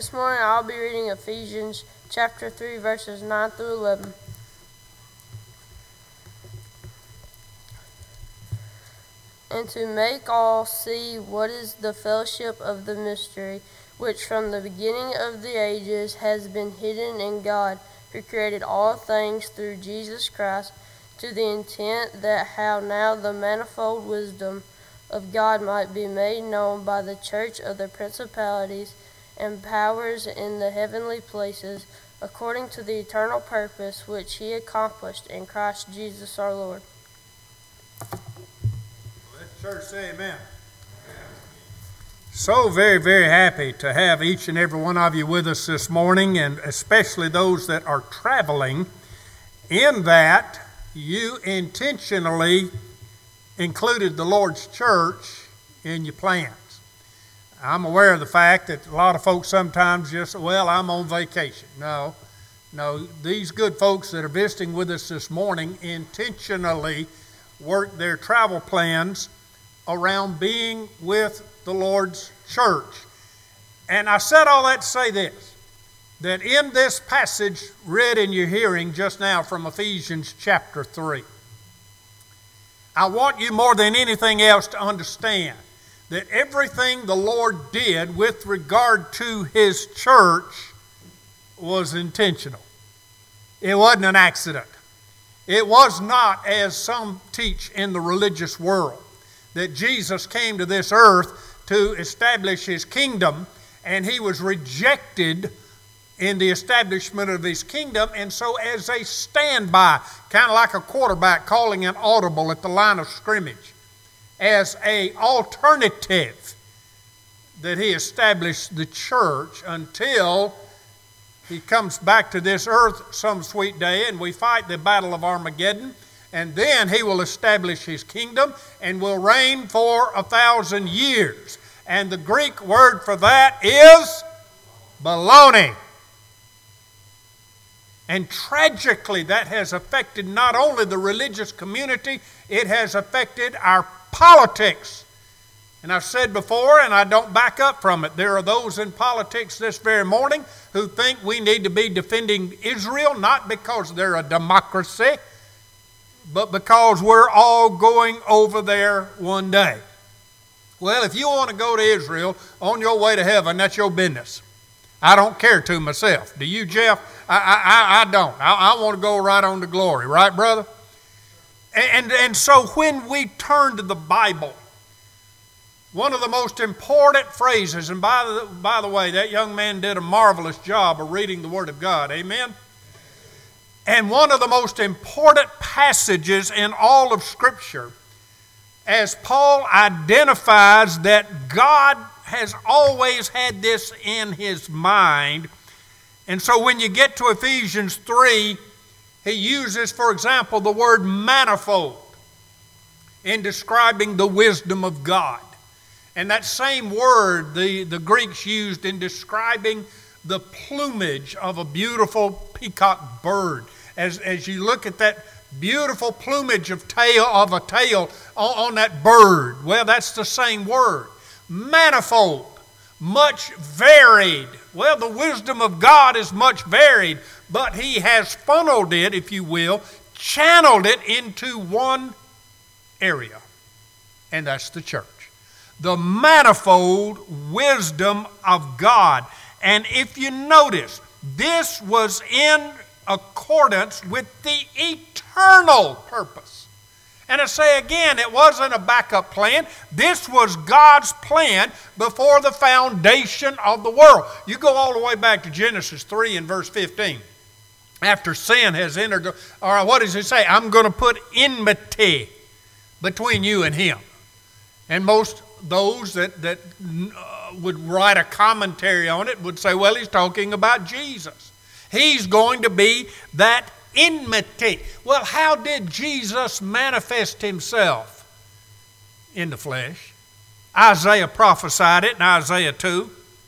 This morning I'll be reading Ephesians chapter 3, verses 9 through 11. And to make all see what is the fellowship of the mystery, which from the beginning of the ages has been hidden in God, who created all things through Jesus Christ, to the intent that how now the manifold wisdom of God might be made known by the church of the principalities and powers in the heavenly places, according to the eternal purpose which he accomplished in Christ Jesus our Lord. Let the church say amen. So very, very happy to have each and every one of you with us this morning, and especially those that are traveling, in that you intentionally included the Lord's church in your plans. I'm aware of the fact that a lot of folks sometimes just, I'm on vacation. No, these good folks that are visiting with us this morning intentionally work their travel plans around being with the Lord's church. And I said all that to say this, that in this passage read in your hearing just now from Ephesians chapter 3, I want you more than anything else to understand that everything the Lord did with regard to his church was intentional. It wasn't an accident. It was not, as some teach in the religious world, that Jesus came to this earth to establish his kingdom, and he was rejected in the establishment of his kingdom, and so as a standby, kind of like a quarterback calling an audible at the line of scrimmage, as an alternative, that he established the church until he comes back to this earth some sweet day and we fight the battle of Armageddon, and then he will establish his kingdom and will reign for 1,000 years. And the Greek word for that is baloney. And tragically, that has affected not only the religious community, it has affected our politics. And I've said before, and I don't back up from it, there are those in politics this very morning who think we need to be defending Israel, not because they're a democracy, but because we're all going over there one day. Well, if you want to go to Israel on your way to heaven, that's your business. I don't care to myself. Do you, Jeff? I don't. I want to go right on to glory. Right, brother? And so when we turn to the Bible, one of the most important phrases, and by the way, that young man did a marvelous job of reading the Word of God. Amen? And one of the most important passages in all of Scripture, as Paul identifies that God has always had this in his mind. And so when you get to Ephesians 3, he uses, for example, the word manifold in describing the wisdom of God. And that same word the Greeks used in describing the plumage of a beautiful peacock bird. As you look at that beautiful plumage of a tail on that bird, well, that's the same word. Manifold, much varied. Well, the wisdom of God is much varied, but he has funneled it, if you will, channeled it into one area, and that's the church. The manifold wisdom of God. And if you notice, this was in accordance with the eternal purpose. And I say again, it wasn't a backup plan. This was God's plan before the foundation of the world. You go all the way back to Genesis 3 and verse 15. After sin has entered, or what does it say? I'm going to put enmity between you and him. And most those that would write a commentary on it would say, well, he's talking about Jesus. He's going to be that enmity. Well, how did Jesus manifest himself? In the flesh. Isaiah prophesied it in Isaiah 2.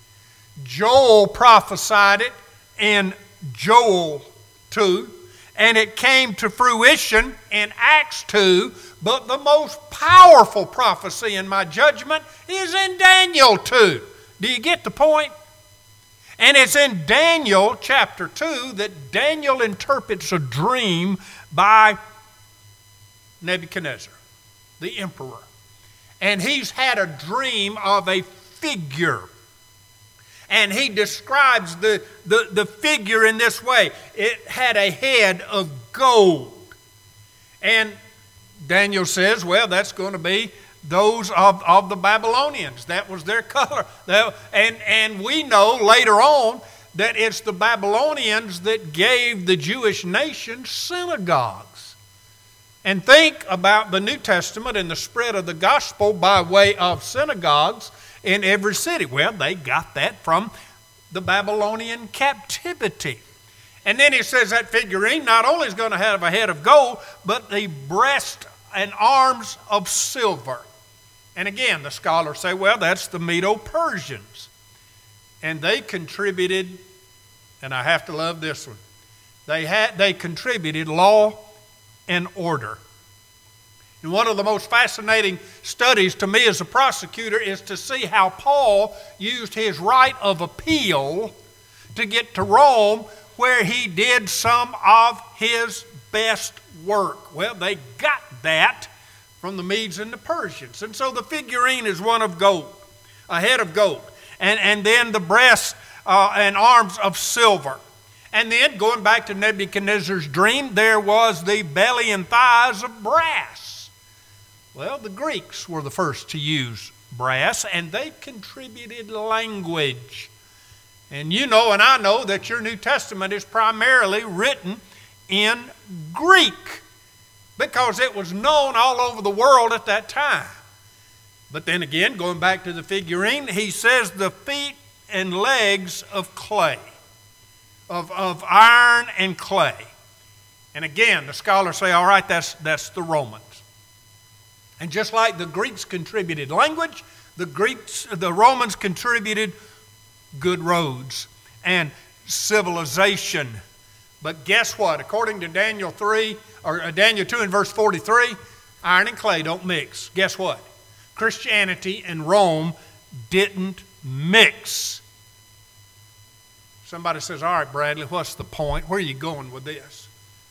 Joel prophesied it in Joel 2. And it came to fruition in Acts 2. But the most powerful prophecy in my judgment is in Daniel 2. Do you get the point? And it's in Daniel chapter 2 that Daniel interprets a dream by Nebuchadnezzar, the emperor. And he's had a dream of a figure. And he describes the figure in this way. It had a head of gold. And Daniel says, well, that's going to be those of the Babylonians. That was their color. And we know later on that it's the Babylonians that gave the Jewish nation synagogues. And think about the New Testament and the spread of the gospel by way of synagogues in every city. Well, they got that from the Babylonian captivity. And then he says that figurine not only is going to have a head of gold, but the breast and arms of silver. And again, the scholars say, well, that's the Medo-Persians. And they contributed, and I have to love this one, they contributed law and order. And one of the most fascinating studies to me as a prosecutor is to see how Paul used his right of appeal to get to Rome, where he did some of his best work. Well, they got that from the Medes and the Persians. And so the figurine is one of gold, a head of gold. And then the breast and arms of silver. And then, going back to Nebuchadnezzar's dream, there was the belly and thighs of brass. Well, the Greeks were the first to use brass, and they contributed language. And you know, and I know, that your New Testament is primarily written in Greek, because it was known all over the world at that time. But then again, going back to the figurine, he says the feet and legs of clay, of iron and clay. And again, the scholars say, all right, that's the Romans. And just like the Greeks contributed language, the Romans contributed good roads and civilization. But guess what? According to Daniel 2 and verse 43, iron and clay don't mix. Guess what? Christianity and Rome didn't mix. Somebody says, all right, Bradley, what's the point? Where are you going with this?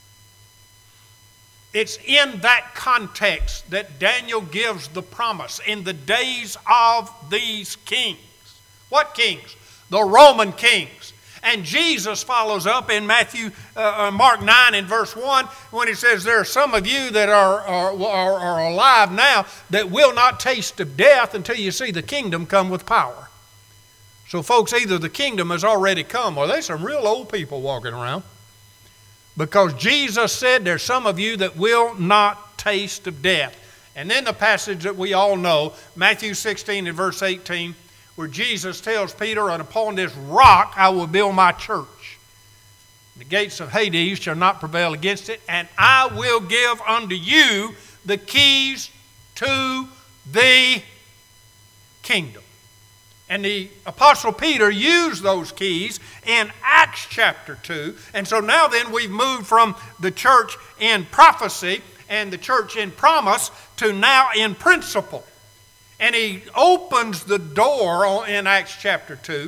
It's in that context that Daniel gives the promise in the days of these kings. What kings? The Roman kings. And Jesus follows up in Mark 9 and verse 1 when he says, there are some of you that are alive now that will not taste of death until you see the kingdom come with power. So folks, either the kingdom has already come or there's some real old people walking around. Because Jesus said there's some of you that will not taste of death. And then the passage that we all know, Matthew 16 and verse 18, where Jesus tells Peter, and upon this rock I will build my church. The gates of Hades shall not prevail against it, and I will give unto you the keys to the kingdom. And the Apostle Peter used those keys in Acts chapter 2. And so now then we've moved from the church in prophecy and the church in promise to now in principle. And he opens the door in Acts chapter 2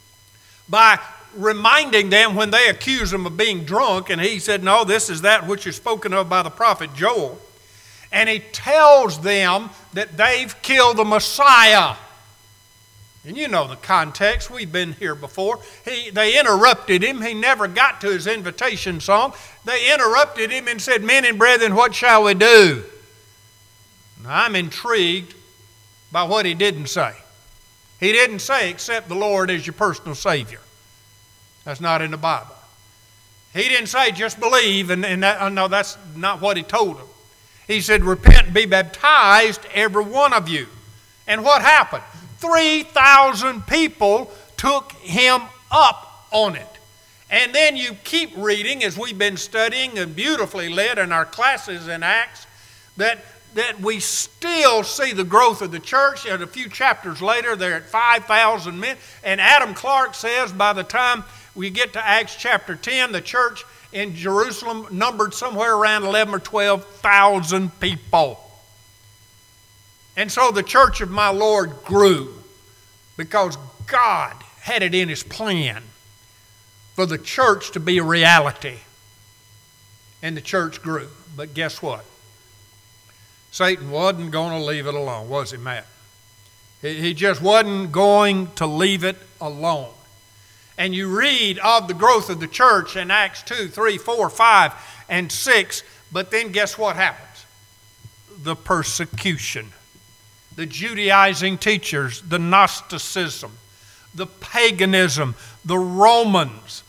by reminding them when they accuse him of being drunk. And he said, no, this is that which is spoken of by the prophet Joel. And he tells them that they've killed the Messiah. And you know the context. We've been here before. They interrupted him. He never got to his invitation song. They interrupted him and said, men and brethren, what shall we do? Now, I'm intrigued by what he didn't say. He didn't say, accept the Lord as your personal Savior. That's not in the Bible. He didn't say, just believe, and that, no, that's not what he told them. He said, repent and be baptized, every one of you. And what happened? 3,000 people took him up on it. And then you keep reading, as we've been studying and beautifully led in our classes in Acts, that we still see the growth of the church. And a few chapters later, they're at 5,000 men. And Adam Clark says by the time we get to Acts chapter 10, the church in Jerusalem numbered somewhere around 11 or 12,000 people. And so the church of my Lord grew because God had it in his plan for the church to be a reality. And the church grew. But guess what? Satan wasn't going to leave it alone, was he, Matt? He just wasn't going to leave it alone. And you read of the growth of the church in Acts 2, 3, 4, 5, and 6. But then guess what happens? The persecution. The Judaizing teachers, the Gnosticism, the paganism, the Romans.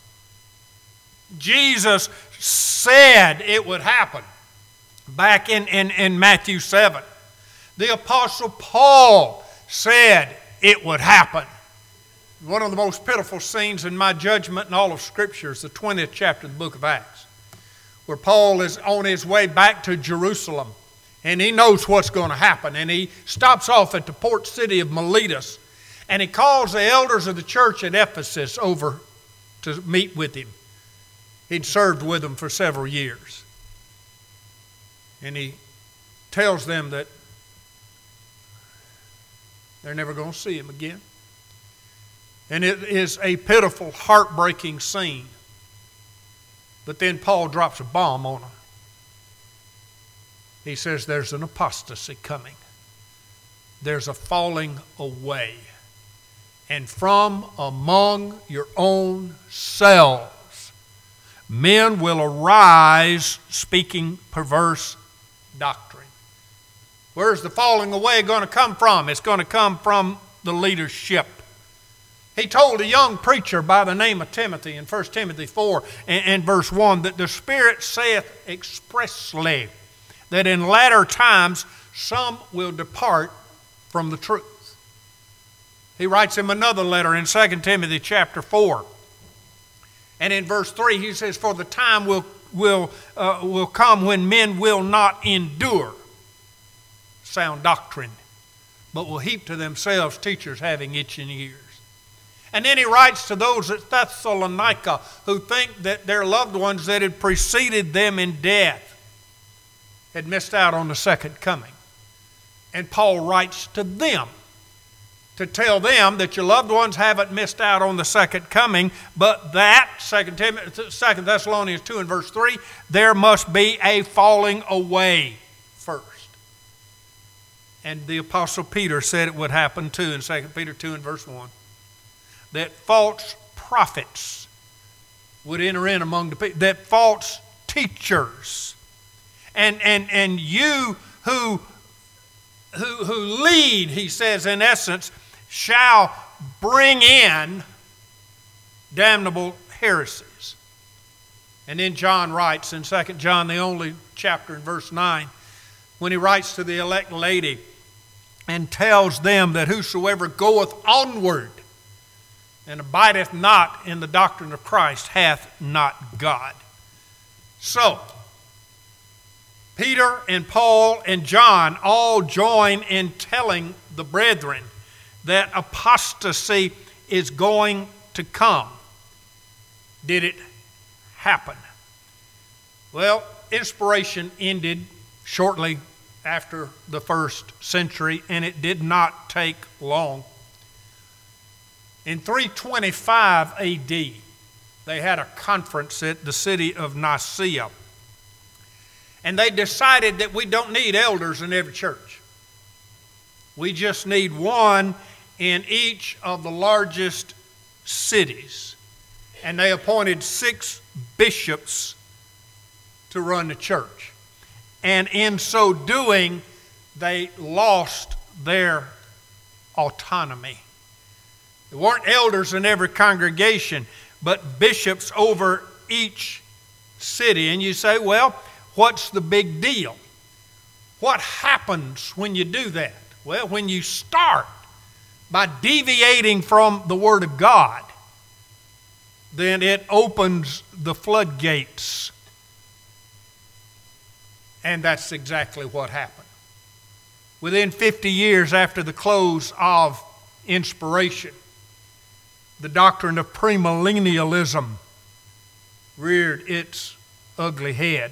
Jesus said it would happen back in Matthew 7. The Apostle Paul said it would happen. One of the most pitiful scenes in my judgment in all of Scripture is the 20th chapter of the book of Acts, where Paul is on his way back to Jerusalem, and he knows what's going to happen, and he stops off at the port city of Miletus, and he calls the elders of the church at Ephesus over to meet with him. He'd served with them for several years. And he tells them that they're never going to see him again. And it is a pitiful, heartbreaking scene. But then Paul drops a bomb on them. He says there's an apostasy coming. There's a falling away. And from among your own selves, men will arise speaking perverse doctrine. Where's the falling away going to come from? It's going to come from the leadership. He told a young preacher by the name of Timothy in 1 Timothy 4 and verse 1 that the Spirit saith expressly that in latter times some will depart from the truth. He writes him another letter in 2 Timothy chapter 4. And in verse 3 he says, for the time will come when men will not endure sound doctrine, but will heap to themselves teachers having itching ears. And then he writes to those at Thessalonica who think that their loved ones that had preceded them in death had missed out on the second coming. And Paul writes to them to tell them that your loved ones haven't missed out on the second coming, but that, 2 Thessalonians 2 and verse 3, there must be a falling away first. And the Apostle Peter said it would happen too in 2 Peter 2 and verse 1. That false prophets would enter in among the people, that false teachers, and you who lead, he says in essence, shall bring in damnable heresies. And then John writes in 2 John, the only chapter in verse 9, when he writes to the elect lady and tells them that whosoever goeth onward and abideth not in the doctrine of Christ hath not God. So, Peter and Paul and John all join in telling the brethren that apostasy is going to come. Did it happen? Well, inspiration ended shortly after the first century, and it did not take long. In 325 A.D., they had a conference at the city of Nicaea. And they decided that we don't need elders in every church. We just need one in each of the largest cities. And they appointed 6 bishops to run the church. And in so doing, they lost their autonomy. There weren't elders in every congregation, but bishops over each city. And you say, well, what's the big deal? What happens when you do that? Well, when you start by deviating from the Word of God, then it opens the floodgates. And that's exactly what happened. Within 50 years after the close of inspiration, the doctrine of premillennialism reared its ugly head.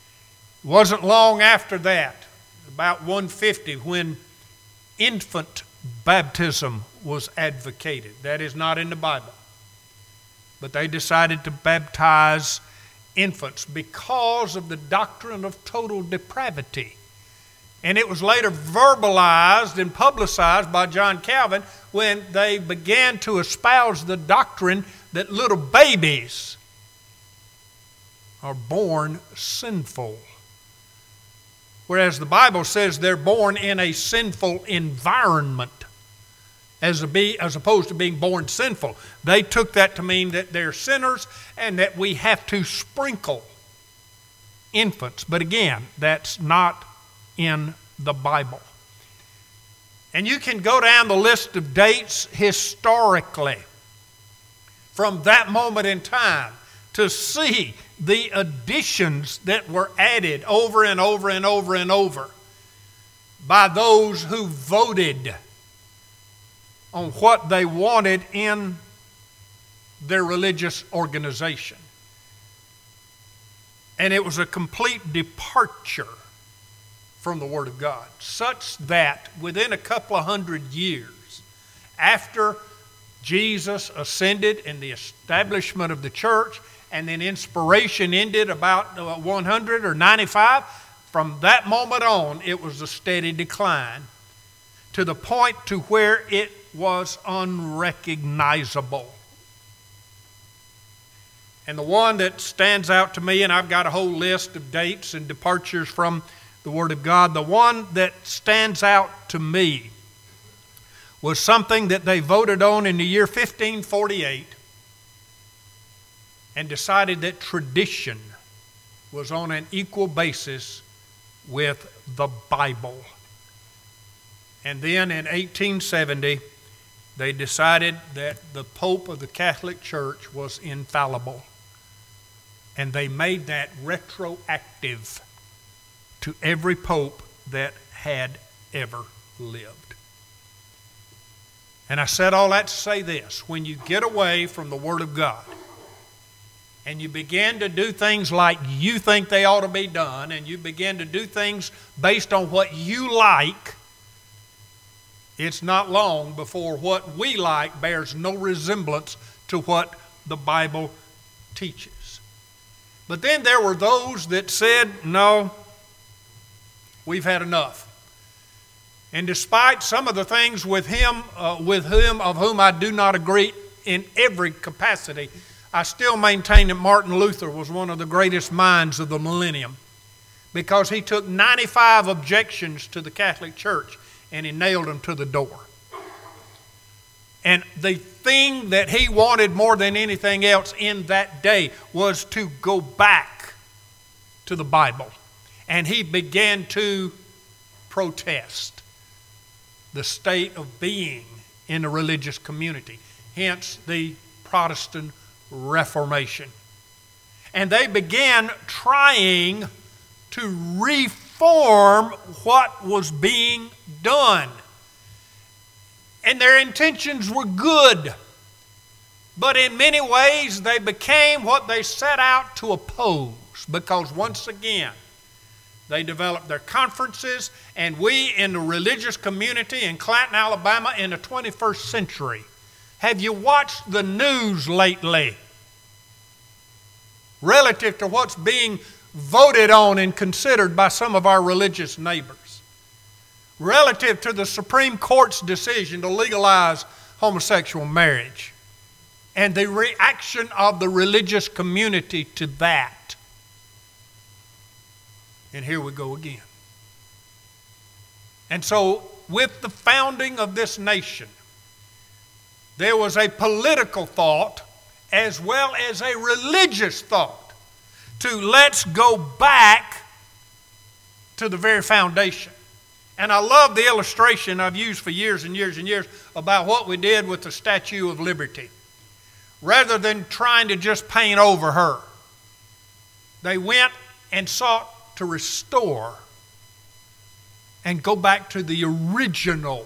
It wasn't long after that, about 150, when infant baptism was advocated. That is not in the Bible. But they decided to baptize infants because of the doctrine of total depravity. And it was later verbalized and publicized by John Calvin when they began to espouse the doctrine that little babies are born sinful. Whereas the Bible says they're born in a sinful environment as opposed to being born sinful. They took that to mean that they're sinners and that we have to sprinkle infants. But again, that's not in the Bible. And you can go down the list of dates historically from that moment in time to see the additions that were added over and over and over and over by those who voted on what they wanted in their religious organization. And it was a complete departure from the Word of God, such that within a couple of 100 years after Jesus ascended and the establishment of the church, and then inspiration ended about 100 or 95, from that moment on it was a steady decline to the point to where it was unrecognizable. And the one that stands out to me, and I've got a whole list of dates and departures from the Word of God, the one that stands out to me was something that they voted on in the year 1548 and decided that tradition was on an equal basis with the Bible. And then in 1870, they decided that the Pope of the Catholic Church was infallible. And they made that retroactive to every pope that had ever lived. And I said all that to say this: when you get away from the Word of God and you begin to do things like you think they ought to be done, and you begin to do things based on what you like, it's not long before what we like bears no resemblance to what the Bible teaches. But then there were those that said, no, we've had enough. And despite some of the things with him of whom I do not agree in every capacity, I still maintain that Martin Luther was one of the greatest minds of the millennium, because he took 95 objections to the Catholic Church and he nailed them to the door. And the thing that he wanted more than anything else in that day was to go back to the Bible. And he began to protest the state of being in the religious community, hence the Protestant Reformation. And they began trying to reform what was being done. And their intentions were good, but in many ways they became what they set out to oppose, because once again, they developed their conferences, and we in the religious community in Clanton, Alabama in the 21st century, have you watched the news lately relative to what's being voted on and considered by some of our religious neighbors? Relative to the Supreme Court's decision to legalize homosexual marriage and the reaction of the religious community to that. And here we go again. And so, with the founding of this nation, there was a political thought as well as a religious thought to let's go back to the very foundation. And I love the illustration I've used for years and years and years about what we did with the Statue of Liberty. Rather than trying to just paint over her, they went and sought to restore and go back to the original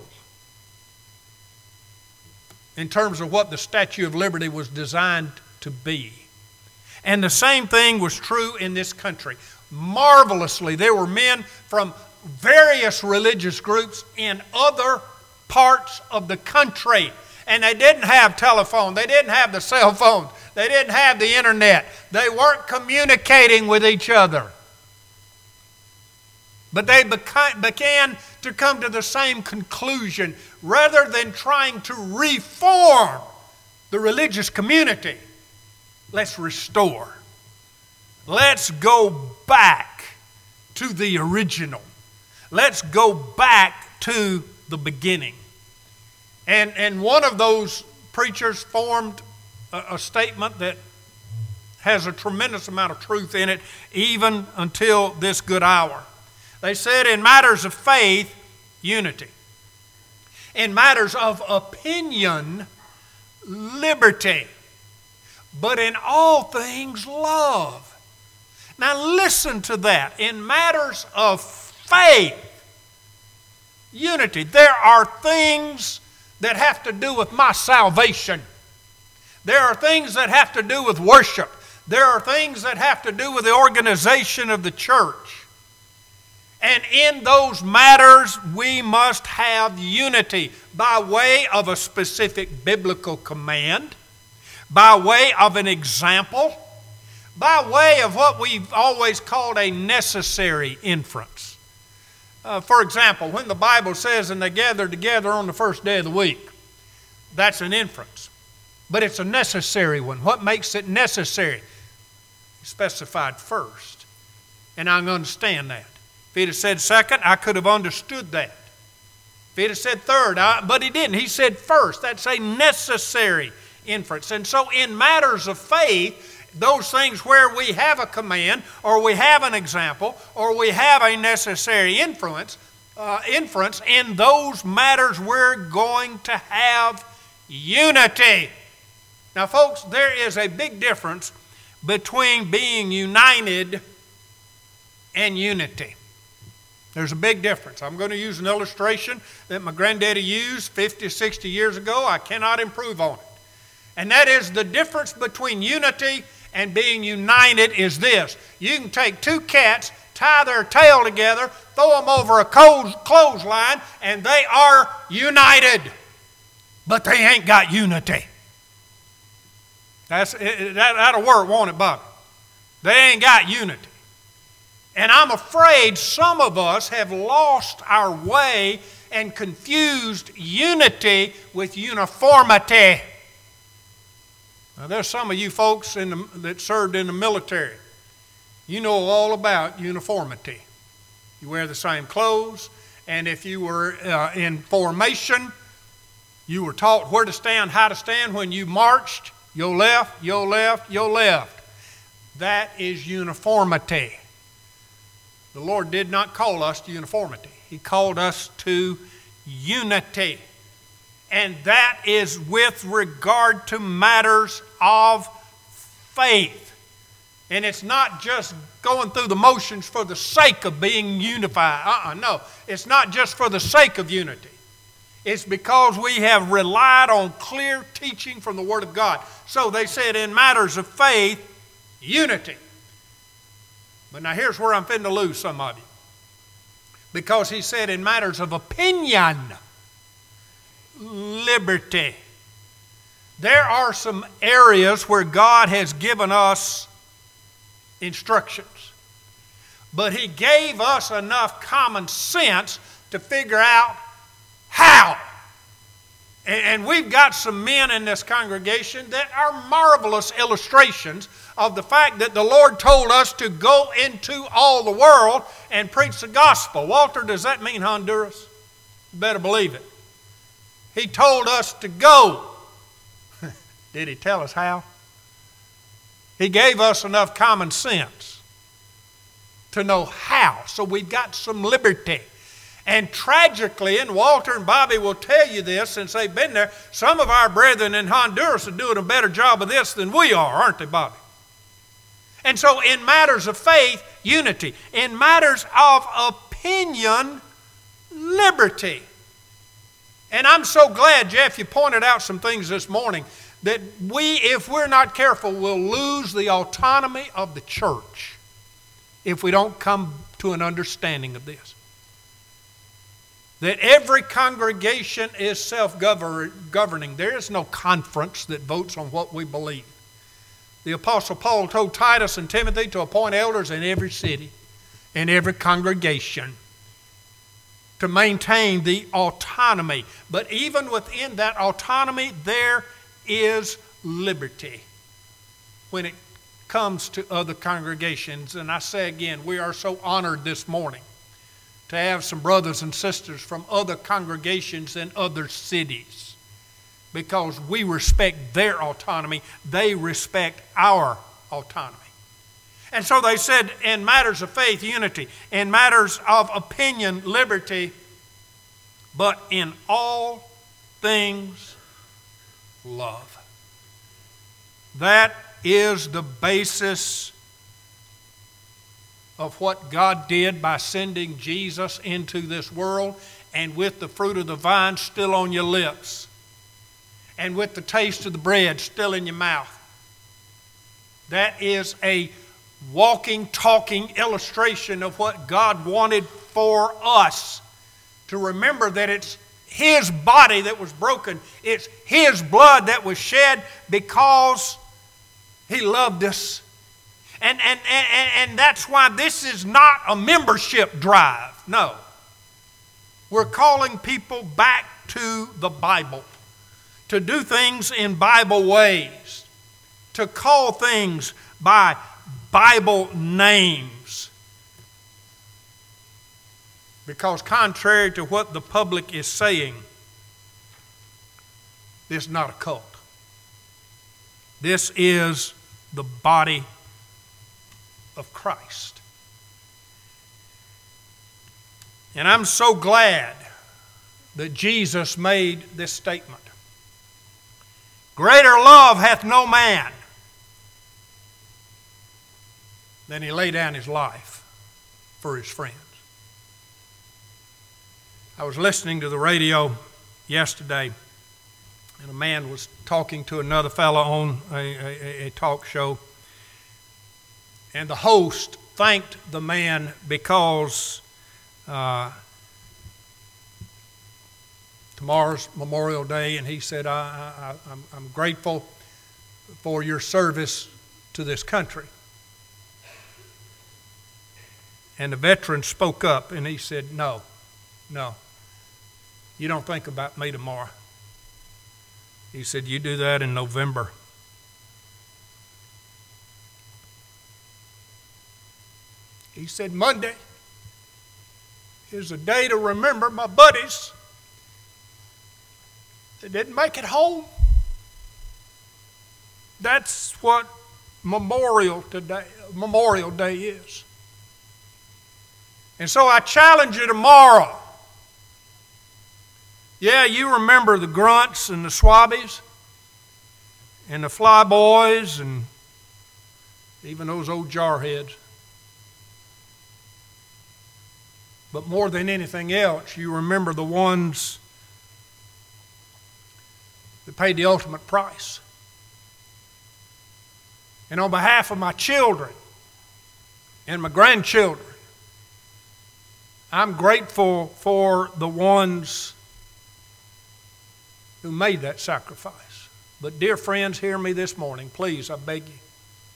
in terms of what the Statue of Liberty was designed to be. And the same thing was true in this country. Marvelously, there were men from various religious groups in other parts of the country. And they didn't have telephone. They didn't have the cell phones. They didn't have the internet. They weren't communicating with each other. But they began to come to the same conclusion. Rather than trying to reform the religious community, let's restore. Let's go back to the original. Let's go back to the beginning. And one of those preachers formed a statement that has a tremendous amount of truth in it, even until this good hour. They said, in matters of faith, unity. In matters of opinion, liberty. But in all things, love. Now listen to that. In matters of faith, unity. There are things that have to do with my salvation. There are things that have to do with worship. There are things that have to do with the organization of the church. And in those matters, we must have unity by way of a specific biblical command, by way of an example, by way of what we've always called a necessary inference. For example, when the Bible says, and they gathered together on the first day of the week, that's an inference. But it's a necessary one. What makes it necessary? Specified first. And I understand that. If he'd have said second, I could have understood that. If he'd have said third, but he didn't. He said first. That's a necessary inference. And so in matters of faith, those things where we have a command, or we have an example, or we have a necessary inference, in those matters we're going to have unity. Now, folks, there is a big difference between being united and unity. There's a big difference. I'm going to use an illustration that my granddaddy used 50, 60 years ago. I cannot improve on it. And that is the difference between unity and being united is this. You can take two cats, tie their tail together, throw them over a clothesline, and they are united. But they ain't got unity. That'll work, won't it, Bob? They ain't got unity. And I'm afraid some of us have lost our way and confused unity with uniformity. Now, there's some of you folks that served in the military. You know all about uniformity. You wear the same clothes, and if you were in formation, you were taught where to stand, how to stand. When you marched, your left, your left, your left. That is uniformity. The Lord did not call us to uniformity. He called us to unity. And that is with regard to matters of faith. And it's not just going through the motions for the sake of being unified. No, it's not just for the sake of unity. It's because we have relied on clear teaching from the Word of God. So they said in matters of faith, unity. But now here's where I'm finna lose some of you. Because he said in matters of opinion, liberty. There are some areas where God has given us instructions. But he gave us enough common sense to figure out how. And we've got some men in this congregation that are marvelous illustrations of the fact that the Lord told us to go into all the world and preach the gospel. Walter, does that mean Honduras? You better believe it. He told us to go. Did he tell us how? He gave us enough common sense to know how. So we've got some liberty. And tragically, and Walter and Bobby will tell you this since they've been there, some of our brethren in Honduras are doing a better job of this than we are, aren't they, Bobby? And so in matters of faith, unity. In matters of opinion, liberty. And I'm so glad, Jeff, you pointed out some things this morning that we, if we're not careful, will lose the autonomy of the church if we don't come to an understanding of this. that every congregation is self-governing. There is no conference that votes on what we believe. The Apostle Paul told Titus and Timothy to appoint elders in every city, in every congregation, to maintain the autonomy. But even within that autonomy, there is liberty when it comes to other congregations. And I say again, we are so honored this morning to have some brothers and sisters from other congregations in other cities, because we respect their autonomy. They respect our autonomy. And so they said, in matters of faith, unity; in matters of opinion, liberty; but in all things, love. That is the basis of what God did by sending Jesus into this world, and with the fruit of the vine still on your lips, and with the taste of the bread still in your mouth. That is a walking, talking illustration of what God wanted for us to remember, that it's His body that was broken. It's His blood that was shed because He loved us. And that's why this is not a membership drive. No. We're calling people back to the Bible, to do things in Bible ways, to call things by Bible names. Because contrary to what the public is saying, this is not a cult. This is the body of Christ. And I'm so glad that Jesus made this statement. Greater love hath no man than he lay down his life for his friends. I was listening to the radio yesterday, and a man was talking to another fellow on a talk show. And the host thanked the man because tomorrow's Memorial Day, and he said, I'm grateful for your service to this country. And the veteran spoke up, and he said, no, you don't think about me tomorrow. He said, you do that in November. He said, Monday is a day to remember my buddies that didn't make it home. That's what Memorial Day is. And so I challenge you tomorrow. Yeah, you remember the grunts and the swabbies and the flyboys and even those old jarheads. But more than anything else, you remember the ones that paid the ultimate price. And on behalf of my children and my grandchildren, I'm grateful for the ones who made that sacrifice. But dear friends, hear me this morning, please, I beg you.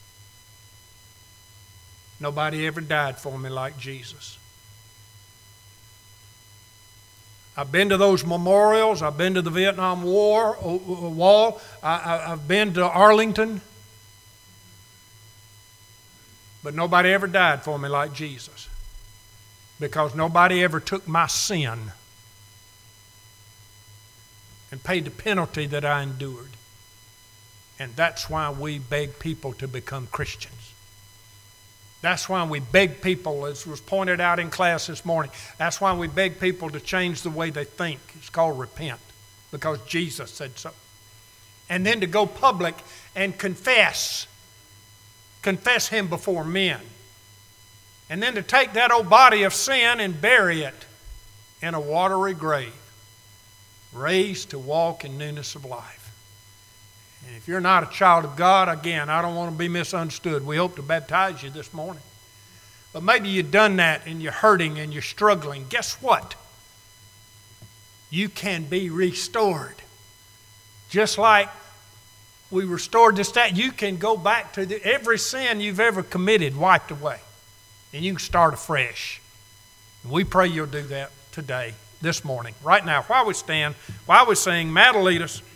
Nobody ever died for me like Jesus. I've been to those memorials. I've been to the Vietnam Wall. I've been to Arlington. But nobody ever died for me like Jesus. Because nobody ever took my sin and paid the penalty that I endured. And that's why we beg people to become Christians. That's why we beg people, as was pointed out in class this morning, that's why we beg people to change the way they think. It's called repent, because Jesus said so. And then to go public and confess Him before men. And then to take that old body of sin and bury it in a watery grave, raised to walk in newness of life. And if you're not a child of God, again, I don't want to be misunderstood. We hope to baptize you this morning. But maybe you've done that and you're hurting and you're struggling. Guess what? you can be restored. Just like we restored this, that you can go back to every sin you've ever committed wiped away. And you can start afresh. And we pray you'll do that today, this morning, right now, while we stand, while we sing. Matt will lead us.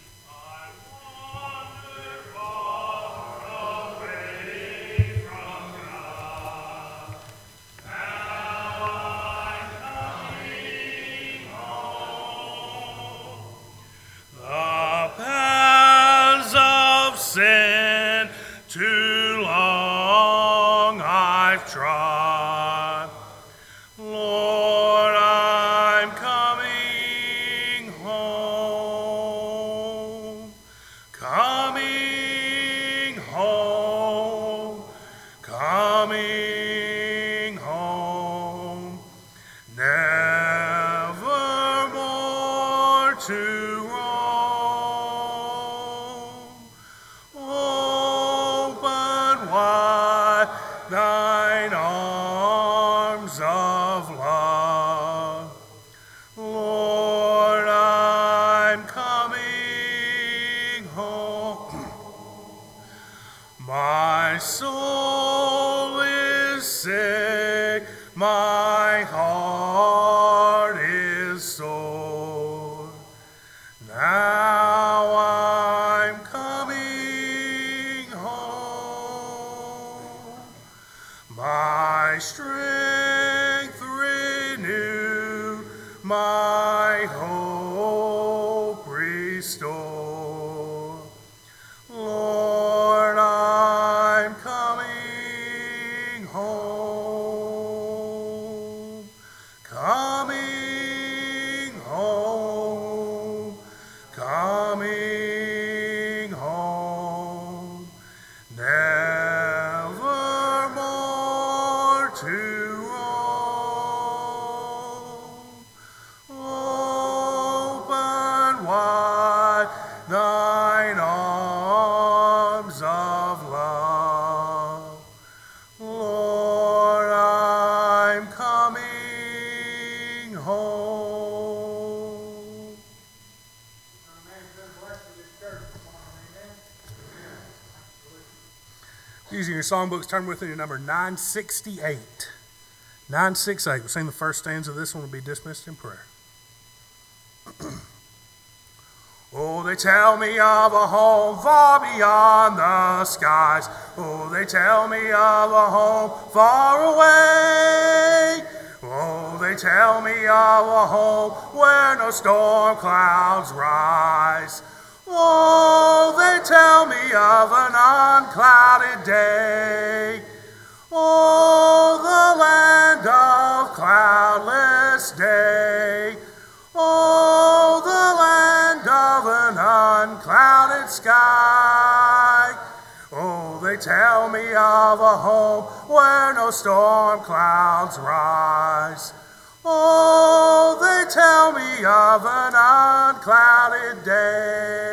Sin too long I've trod. Lord, I'm coming home, coming home, coming home, never more to thine arms of love. Lord, I'm coming home. My soul is sick, my heart is sore. Now I'm coming home. My strength renew, my hope restore. Lord, I'm coming home, coming home, coming home. Never more to roam. Open wide thine arms of love. Lord, I'm coming home. Using your songbooks, turn with me to number 968. 968. We'll sing the first stanza of this one, will be dismissed in prayer. Oh, they tell me of a home far beyond the skies. Oh, they tell me of a home far away. Oh, they tell me of a home where no storm clouds rise. Oh, they tell me of an unclouded day. Oh, the land of cloudless day. Oh, the land of an unclouded sky. Oh, they tell me of a home where no storm clouds rise. Oh, they tell me of an unclouded day.